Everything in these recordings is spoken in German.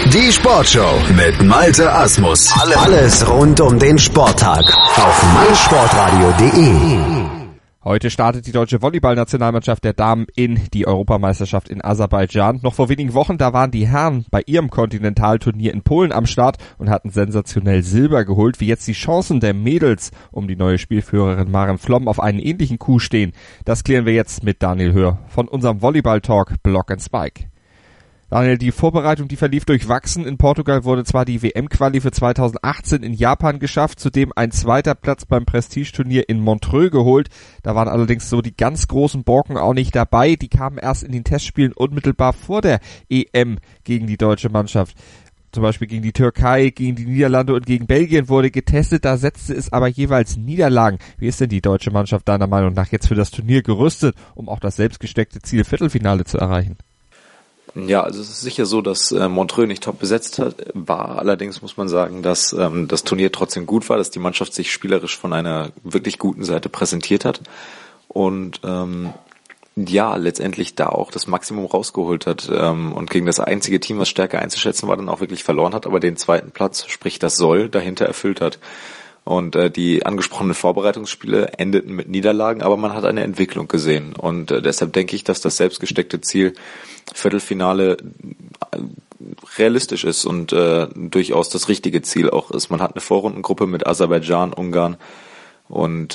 Die Sportshow mit Malte Asmus. Alles rund um den Sporttag auf meinsportradio.de. Heute startet die deutsche Volleyball-Nationalmannschaft der Damen in die Europameisterschaft in Aserbaidschan. Noch vor wenigen Wochen, da waren die Herren bei ihrem Kontinentalturnier in Polen am Start und hatten sensationell Silber geholt. Wie jetzt die Chancen der Mädels um die neue Spielführerin Maren Vlomm auf einen ähnlichen Coup stehen, das klären wir jetzt mit Daniel Höhr von unserem Volleyball-Talk Block & Spike. Daniel, die Vorbereitung, die verlief durchwachsen. In Portugal wurde zwar die WM-Quali für 2018 in Japan geschafft, zudem ein zweiter Platz beim Prestigeturnier in Montreux geholt. Da waren allerdings so die ganz großen Brocken auch nicht dabei. Die kamen erst in den Testspielen unmittelbar vor der EM gegen die deutsche Mannschaft. Zum Beispiel gegen die Türkei, gegen die Niederlande und gegen Belgien wurde getestet. Da setzte es aber jeweils Niederlagen. Wie ist denn die deutsche Mannschaft deiner Meinung nach jetzt für das Turnier gerüstet, um auch das selbstgesteckte Ziel Viertelfinale zu erreichen? Ja, also es ist sicher so, dass Montreux nicht top besetzt war. Allerdings muss man sagen, dass das Turnier trotzdem gut war, dass die Mannschaft sich spielerisch von einer wirklich guten Seite präsentiert hat und letztendlich da auch das Maximum rausgeholt hat und gegen das einzige Team, was stärker einzuschätzen war, dann auch wirklich verloren hat, aber den zweiten Platz, sprich das Soll, dahinter erfüllt hat. Und die angesprochenen Vorbereitungsspiele endeten mit Niederlagen, aber man hat eine Entwicklung gesehen. Und deshalb denke ich, dass das selbstgesteckte Ziel Viertelfinale realistisch ist und durchaus das richtige Ziel auch ist. Man hat eine Vorrundengruppe mit Aserbaidschan, Ungarn und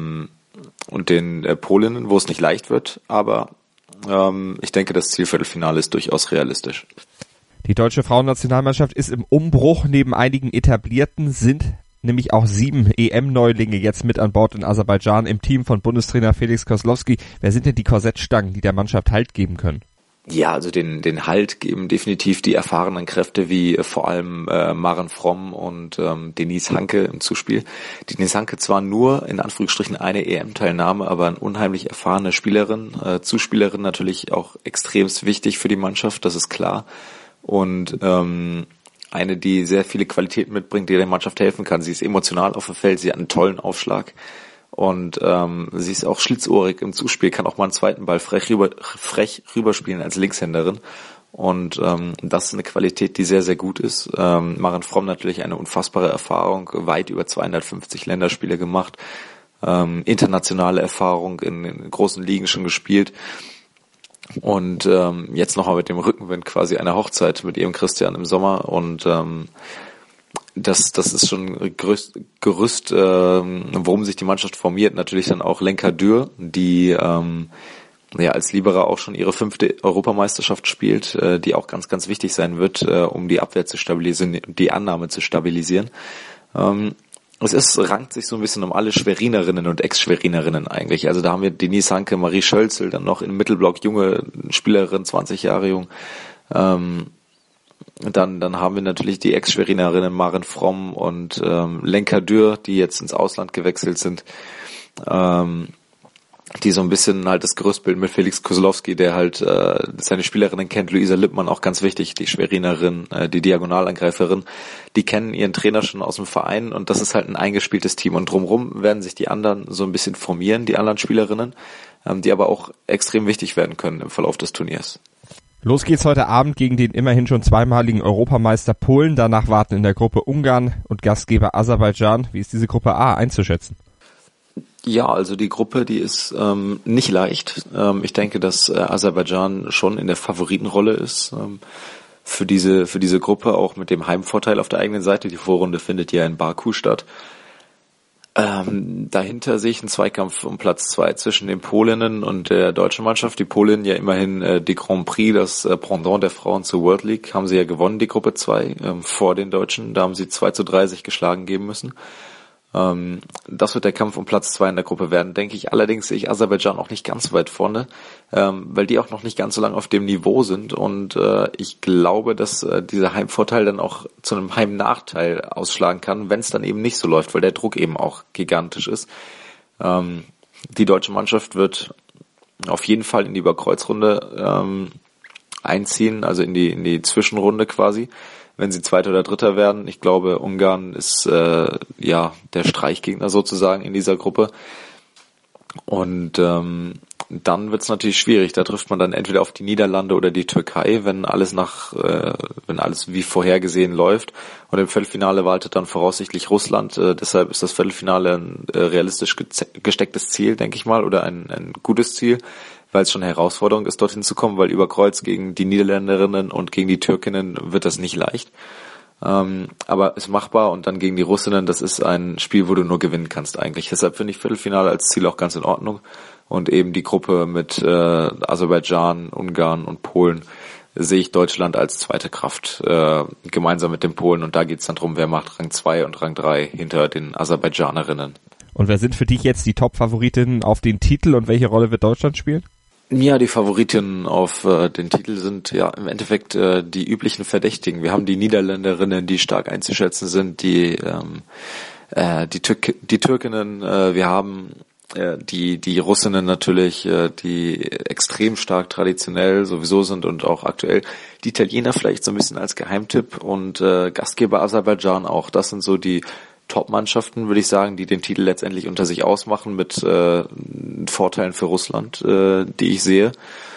den Polinnen, wo es nicht leicht wird. Aber ich denke, das Ziel Viertelfinale ist durchaus realistisch. Die deutsche Frauennationalmannschaft ist im Umbruch. Neben einigen Etablierten sind nämlich auch 7 EM-Neulinge jetzt mit an Bord in Aserbaidschan im Team von Bundestrainer Felix Koslowski. Wer sind denn die Korsettstangen, die der Mannschaft Halt geben können? Ja, also den Halt geben definitiv die erfahrenen Kräfte wie vor allem Maren Vlomm und Denise Hanke im Zuspiel. Denise Hanke zwar nur in Anführungsstrichen eine EM-Teilnahme, aber eine unheimlich erfahrene Spielerin, Zuspielerin natürlich auch extremst wichtig für die Mannschaft, das ist klar. Und eine, die sehr viele Qualitäten mitbringt, die der Mannschaft helfen kann. Sie ist emotional auf dem Feld, sie hat einen tollen Aufschlag und sie ist auch schlitzohrig im Zuspiel, kann auch mal einen zweiten Ball frech rüberspielen als Linkshänderin und das ist eine Qualität, die sehr, sehr gut ist. Maren Vlomm natürlich eine unfassbare Erfahrung, weit über 250 Länderspiele gemacht, internationale Erfahrung in großen Ligen schon gespielt. Und jetzt nochmal mit dem Rückenwind quasi eine Hochzeit mit ihrem Christian im Sommer und das ist schon ein Gerüst, worum sich die Mannschaft formiert. Natürlich dann auch Lenka Dürr, die als Libera auch schon ihre 5. Europameisterschaft spielt, die auch ganz, ganz wichtig sein wird, um die Abwehr zu stabilisieren, die Annahme zu stabilisieren. Rankt sich so ein bisschen um alle Schwerinerinnen und Ex-Schwerinerinnen eigentlich. Also da haben wir Denise Hanke, Marie Schölzel, dann noch im Mittelblock junge Spielerin, 20 Jahre jung. Dann haben wir natürlich die Ex-Schwerinerinnen Maren Vlomm und Lenka Dürr, die jetzt ins Ausland gewechselt sind. Die so ein bisschen halt das Gerüstbild mit Felix Koslowski, der halt seine Spielerinnen kennt, Luisa Lippmann auch ganz wichtig, die Schwerinerin, die Diagonalangreiferin, die kennen ihren Trainer schon aus dem Verein und das ist halt ein eingespieltes Team und drumherum werden sich die anderen so ein bisschen formieren, die anderen Spielerinnen, die aber auch extrem wichtig werden können im Verlauf des Turniers. Los geht's heute Abend gegen den immerhin schon zweimaligen Europameister Polen, danach warten in der Gruppe Ungarn und Gastgeber Aserbaidschan. Wie ist diese Gruppe A einzuschätzen? Ja, also die Gruppe, die ist nicht leicht. Ich denke, dass Aserbaidschan schon in der Favoritenrolle ist für diese Gruppe, auch mit dem Heimvorteil auf der eigenen Seite. Die Vorrunde findet ja in Baku statt. Dahinter sehe ich einen Zweikampf um Platz 2 zwischen den Polinnen und der deutschen Mannschaft. Die Polinnen ja immerhin die Grand Prix, das Pendant der Frauen zur World League, haben sie ja gewonnen, die Gruppe 2 vor den Deutschen. Da haben sie 2:3 sich geschlagen geben müssen. Das wird der Kampf um Platz 2 in der Gruppe werden, denke ich. Allerdings sehe ich Aserbaidschan auch nicht ganz so weit vorne, weil die auch noch nicht ganz so lange auf dem Niveau sind und ich glaube, dass dieser Heimvorteil dann auch zu einem Heimnachteil ausschlagen kann, wenn es dann eben nicht so läuft, weil der Druck eben auch gigantisch ist. Die deutsche Mannschaft wird auf jeden Fall in die Überkreuzrunde einziehen, also in die Zwischenrunde quasi, wenn sie Zweiter oder Dritter werden. Ich glaube, Ungarn ist der Streichgegner sozusagen in dieser Gruppe. Und dann wird's natürlich schwierig. Da trifft man dann entweder auf die Niederlande oder die Türkei, wenn alles wie vorhergesehen läuft. Und im Viertelfinale wartet dann voraussichtlich Russland. Deshalb ist das Viertelfinale ein realistisch gestecktes Ziel, denke ich mal, oder ein gutes Ziel, weil es schon eine Herausforderung ist, dorthin zu kommen, weil über Kreuz gegen die Niederländerinnen und gegen die Türkinnen wird das nicht leicht. Aber ist machbar, und dann gegen die Russinnen, das ist ein Spiel, wo du nur gewinnen kannst eigentlich. Deshalb finde ich Viertelfinale als Ziel auch ganz in Ordnung. Und eben die Gruppe mit Aserbaidschan, Ungarn und Polen sehe ich Deutschland als zweite Kraft gemeinsam mit den Polen. Und da geht's dann drum, wer macht Rang 2 und Rang 3 hinter den Aserbaidschanerinnen. Und wer sind für dich jetzt die Top-Favoritinnen auf den Titel und welche Rolle wird Deutschland spielen? Ja, die Favoritinnen auf den Titel sind ja im Endeffekt die üblichen Verdächtigen. Wir haben die Niederländerinnen, die stark einzuschätzen sind, die Türkinnen, wir haben die Russinnen natürlich, die extrem stark traditionell sowieso sind und auch aktuell. Die Italiener vielleicht so ein bisschen als Geheimtipp und Gastgeber Aserbaidschan auch. Das sind so die Top-Mannschaften, würde ich sagen, die den Titel letztendlich unter sich ausmachen mit Vorteilen für Russland, die ich sehe.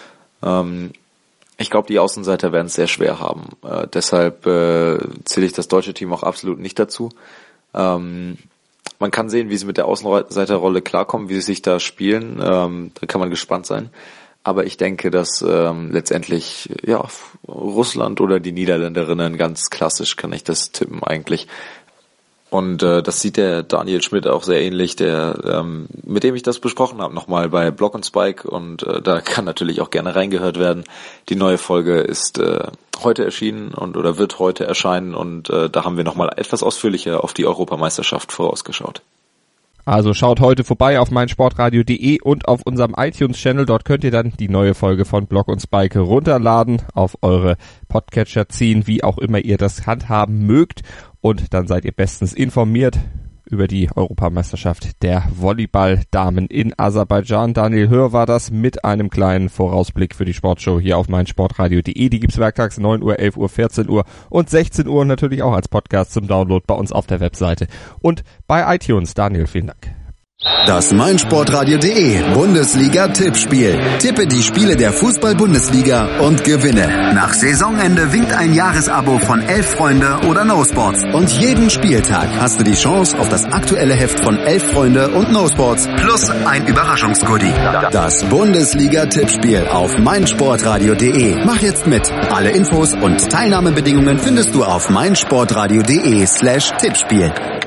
Ich glaube, die Außenseiter werden es sehr schwer haben. Deshalb zähle ich das deutsche Team auch absolut nicht dazu. Man kann sehen, wie sie mit der Außenseiterrolle klarkommen, wie sie sich da spielen. Da kann man gespannt sein. Aber ich denke, dass letztendlich Russland oder die Niederländerinnen, ganz klassisch kann ich das tippen eigentlich. Und das sieht der Daniel Schmidt auch sehr ähnlich, der mit dem ich das besprochen habe, nochmal bei Block und Spike, und da kann natürlich auch gerne reingehört werden. Die neue Folge ist heute erschienen oder wird heute erscheinen, und da haben wir nochmal etwas ausführlicher auf die Europameisterschaft vorausgeschaut. Also schaut heute vorbei auf meinsportradio.de und auf unserem iTunes-Channel. Dort könnt ihr dann die neue Folge von Block und Spike runterladen, auf eure Podcatcher ziehen, wie auch immer ihr das handhaben mögt. Und dann seid ihr bestens informiert über die Europameisterschaft der Volleyball-Damen in Aserbaidschan. Daniel Hör war das mit einem kleinen Vorausblick für die Sportshow hier auf meinsportradio.de. Die gibt's werktags 9 Uhr, 11 Uhr, 14 Uhr und 16 Uhr natürlich auch als Podcast zum Download bei uns auf der Webseite und bei iTunes. Daniel, vielen Dank. Das meinsportradio.de Bundesliga-Tippspiel. Tippe die Spiele der Fußball-Bundesliga und gewinne. Nach Saisonende winkt ein Jahresabo von 11 Freunde oder No Sports. Und jeden Spieltag hast du die Chance auf das aktuelle Heft von 11 Freunde und No Sports plus ein Überraschungsgoodie. Das Bundesliga-Tippspiel auf meinsportradio.de. Mach jetzt mit. Alle Infos und Teilnahmebedingungen findest du auf meinsportradio.de/Tippspiel.